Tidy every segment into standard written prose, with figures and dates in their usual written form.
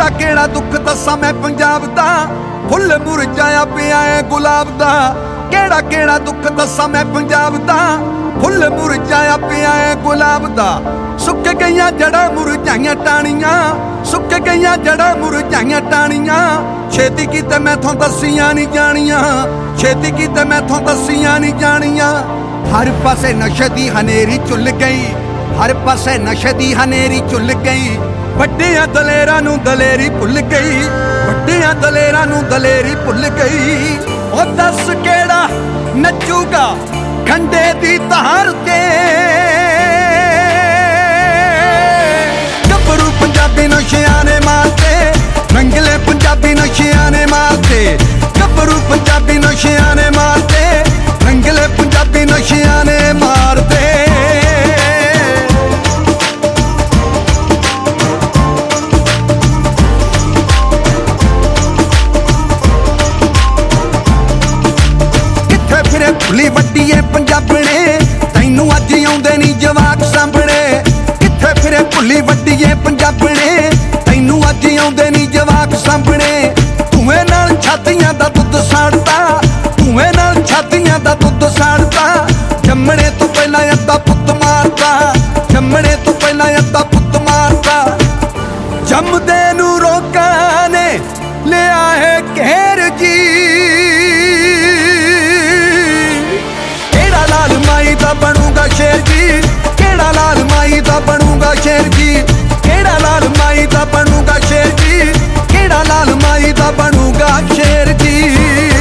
केड़ा केड़ा दुख दसा मैं पंजाब दा, फुल मुरझाया पिया है गुलाब दा। केड़ा केड़ा दुख दसा मैं पंजाब दा, फुल मुरझाया पिया है गुलाब दा। सुक गईयां जड़ा मुरझाइयां टाणियां, सुक गईयां जड़ा मुरझाइयां टाणियां। छेती कीते मैथों दसियां नहीं जानियां, छेती कीते मैथों दसियां नहीं जानियां। हर पासे नशे दी हनेरी चुल गई, हर पासे नशे दी हनेरी चुल गई। ਵੱਡਿਆਂ ਦਲੇਰਾਂ ਨੂੰ ਦਲੇਰੀ ਭੁੱਲ ਗਈ, ਵੱਡਿਆਂ ਦਲੇਰਾਂ ਨੂੰ ਦਲੇਰੀ ਭੁੱਲ ਗਈ। ਉਹ ਦੱਸ ਕਿਹੜਾ ਨੱਚੂਗਾ ਖੰਡੇ ਦੀ ਧਾਰ ਤੇ, ਗੱਭਰੂ ਪੰਜਾਬੀ ਨਸ਼ਿਆਂ ਨੇ ਮਾਰਤੇ, ਰੰਗਲੇ ਪੰਜਾਬੀ ਨਸ਼ਿਆਂ ਨੇ ਮਾਰਤੇ। ਗੱਭਰੂ ਪੰਜਾਬੀ ਨਸ਼ਿਆਂ ਨੇ ਮਾਰਤੇ, ਰੰਗਲੇ ਪੰਜਾਬੀ ਨਸ਼ਿਆਂ ਨੇ ਮਾਰਤੇ। ਭੁੱਲੀ ਵੱਡੀਏ ਪੰਜਾਬਣੇ, ਤੈਨੂੰ ਅੱਜ ਆਉਂਦੇ ਨੀ ਜਵਾਕ ਸਾਂਭਣੇ। ਕਿੱਥੇ ਫਿਰੇ ਭੁੱਲੀ ਵੱਡੀਏ ਪੰਜਾਬਣੇ, ਤੈਨੂੰ ਅੱਜ ਆਉਂਦੇ ਨੀ ਜਵਾਕ ਸਾਂਭਣੇ। ਧੂਏ ਨਾਲ ਛਾਤੀਆਂ ਦਾ ਦੁੱਧ ਸਾੜਤਾ, ਧੂਏ ਨਾਲ ਛਾਤੀਆਂ ਦਾ ਦੁੱਧ ਸਾੜਤਾ। ਜੰਮਣੇ ਤੋਂ ਪਹਿਲਾਂ ਅੱਧਾ ਪੁੱਤ ਮਾਰਤਾ, ਜੰਮਣੇ ਤੋਂ ਪਹਿਲਾਂ ਅੱਧਾ ਪੁੱਤ ਮਾਰਤਾ। ਜੰਮਦੇ ਨੂੰ ਰੋਕਾਂ ਨੇ ਲਿਆ ਹੈ ਘੇਰ ਜੀ, ਲਾਲ ਮਾਈ ਦਾ ਬਣੂਗਾ ਸ਼ੇਰ ਜੀ, ਕਿਹੜਾ ਲਾਲ ਮਾਈ ਦਾ ਬਣੂਗਾ ਸ਼ੇਰ ਜੀ। ਕਿਹੜਾ ਲਾਲ ਮਾਈ ਦਾ ਬਣੂਗਾ ਸ਼ੇਰ ਜੀ, ਕਿਹੜਾ ਲਾਲ ਮਾਈ ਦਾ ਬਣੂਗਾ ਸ਼ੇਰ ਜੀ।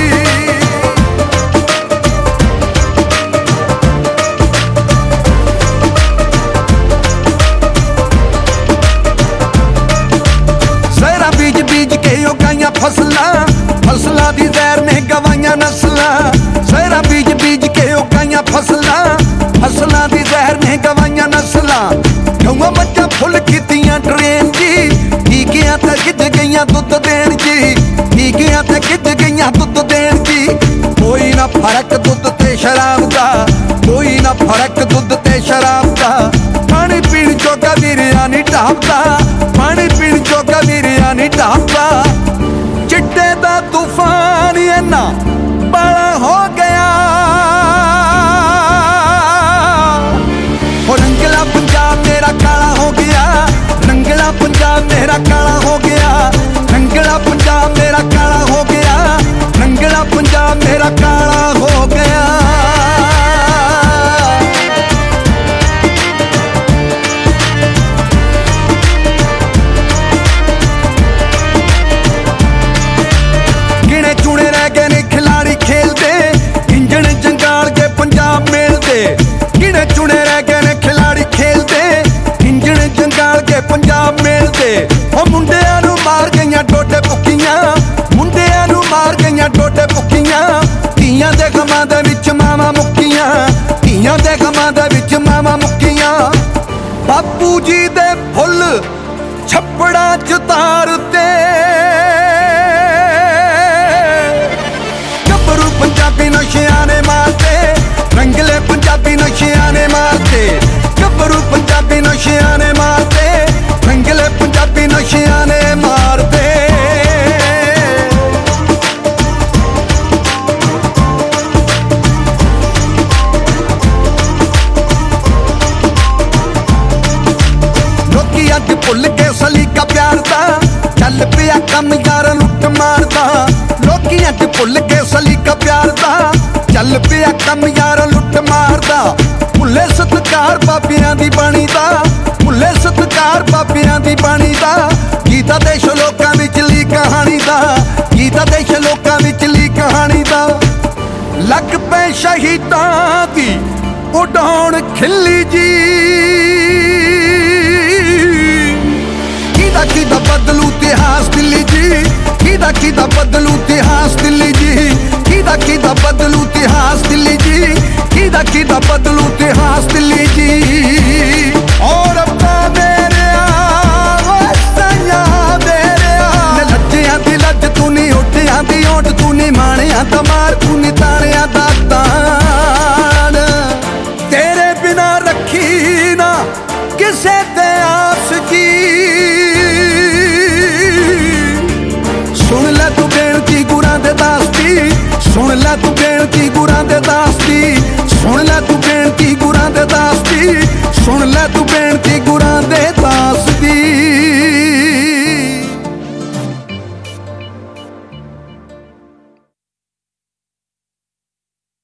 ਜ਼ਹਿਰਾਂ ਬੀਜ ਬੀਜ ਕੇ ਉਗਾਈਆਂ ਫਸਲਾਂ, ਫਸਲਾਂ ਦੀ ਜ਼ਹਿਰ ਨੇ ਗਵਾਈਆਂ ਨਸਲਾਂ। ਜ਼ਹਿਰਾਂ ਬੀਜ ਬੀਜ ਕੇ ਉਗਾਈਆਂ ਫਸਲਾਂ, ਫਸਲਾਂ ਦੀ ਜ਼ਹਿਰ ਨੇ ਗਵਾਈਆਂ ਨਸਲਾਂ। ਗਊਆਂ ਮੱਝਾਂ ਫੁੱਲ ਕੀਤੀਆਂ ਟਰੇਨ ਜੀ, ਠੀਕਿਆਂ ਤੇ ਗਿੱਜ ਗਈਆਂ ਦੁੱਧ ਦੇਣ ਜੀ, ਠੀਕਿਆਂ ਤੇ ਗਿੱਜ ਗਈਆਂ ਦੁੱਧ ਦੇਣ ਜੀ। ਕੋਈ ਨਾ ਫਰਕ ਦੁੱਧ ਤੇ ਸ਼ਰਾਬ ਦਾ, ਕੋਈ ਨਾ ਫਰਕ ਦੁੱਧ ਤੇ ਸ਼ਰਾਬ ਦਾ। ਪਾਣੀ ਪੀਣ ਜੋਗਾ ਵੀਰਿਆ ਨੀ ਢਾਬਦਾ, ਪਾਣੀ ਪੀਣ ਜੋਗਾ ਵੀਰਿਆ ਨੀ ਢਾਬਦਾ। ਚਿੱਟੇ ਦਾ ਤੂਫਾਨ ਇੰਨਾ ਬਾਲਾ ਹੋ ਗਿਆ, ਉਹ ਰੰਗਲਾ ਪੰਜਾਬ ਮੇਰਾ ਕਾਲਾ ਹੋ ਗਿਆ, ਰੰਗਲਾ ਪੰਜਾਬ ਮੇਰਾ ਕਾਲਾ ਹੋ ਗਿਆ। ਰੰਗਲਾ ਪੰਜਾਬ ਮੇਰਾ ਕਾਲਾ ਹੋ ਗਿਆ, ਰੰਗਲਾ ਪੰਜਾਬ ਮੇਰਾ ਕਾਲਾ ਹੋ ਗਿਆ। ਗਿਣੇ ਚੁਣੇ ਰਹਿ ਗਏ ਨੇ ਖਿਲਾੜੀ ਖੇਲਦੇ, ਇੰਜਣ ਜੰਗਾਲ ਕੇ ਪੰਜਾਬ ਮੇਲਦੇ। ਗਿਣੇ ਚੁਣੇ ਰਹਿ ਗਏ ਨੇ ਖਿਲਾੜੀ ਖੇਲਦੇ, ਇੰਜਣ ਜੰਗਾਲ ਕੇ ਪੰਜਾਬ ਮੇਲਦੇ। ਉਹ ਮੁੰਡਿਆਂ ਨੂੰ ਮਾਰ ਗਈਆਂ ਡੋਡੇ ਭੁੱਕੀਆਂ, ਮੁੰਡਿਆਂ ਨੂੰ ਮਾਰ ਗਈਆਂ ਡੋਡੇ ਭੁੱਕੀਆਂ। ਧੀਆਂ ਦੇ ਗਮਾਂ ਦੇ ਵਿੱਚ ਮਾਵਾਂ ਮੁੱਕੀਆਂ, ਧੀਆਂ ਦੇ ਗਮਾਂ ਦੇ ਵਿੱਚ ਮਾਵਾਂ ਮੁੱਕੀਆਂ। ਬਾਪੂ ਜੀ ਦੇ ਫੁੱਲ ਛੱਪੜਾਂ ਚ ਤਾਰਤੇ, ਗੱਭਰੂ ਪੰਜਾਬੀ ਨਸ਼ਿਆਂ ਨੇ ਮਾਰਤੇ, ਰੰਗਲੇ ਪੰਜਾਬੀ ਨਸ਼ਿਆਂ ਨੇ ਮਾਰਤੇ। ਗੱਭਰੂ ਪੰਜਾਬੀ ਨਸ਼ਿਆਂ ਨੇ ਮਾਰਤੇ, ਰੰਗਲੇ ਪੰਜਾਬੀ ਨਸ਼ਿਆਂ ਨੇ ਮਾਰਤੇ। ਲੋਕੀ ਅੱਜ ਭੁੱਲ ਕੇ ਸਲੀਕਾ ਪਿਆਰ ਦਾ, ਚੱਲ ਪਿਆ ਕੰਮ ਯਾਰ ਲੁੱਟ ਮਾਰਦਾ। ਲੋਕੀ ਅੱਜ ਭੁੱਲ ਕੇ ਸਲੀਕਾ ਪਿਆਰ ਦਾ, ਚੱਲ ਪਿਆ ਕੰਮ ਯਾਰ ਲੁੱਟ ਮਾਰਦਾ। ਭੁੱਲੇ ਸਤਿਕਾਰ ਬਾਬਿਆਂ ਦੀ ਬਾਣੀ ਦਾ, ਭੁੱਲੇ ਸਤਿਕਾਰ ਬਾਬਿਆਂ ਦੀ ਬਾਣੀ ਦਾ। ਗੀਤਾ ਦੇਸ਼ ਲੋਕਾਂ ਵਿਚਲੀ ਕਹਾਣੀ ਦਾ, ਗੀਤਾ ਦੇਸ਼ ਲੋਕਾਂ ਵਿਚਲੀ ਕਹਾਣੀ ਦਾ। ਲੱਗ ਪਏ ਸ਼ਹੀਦਾਂ ਦੀ ਉਡਾਉਣ ਖਿੱਲੀ ਜੀ,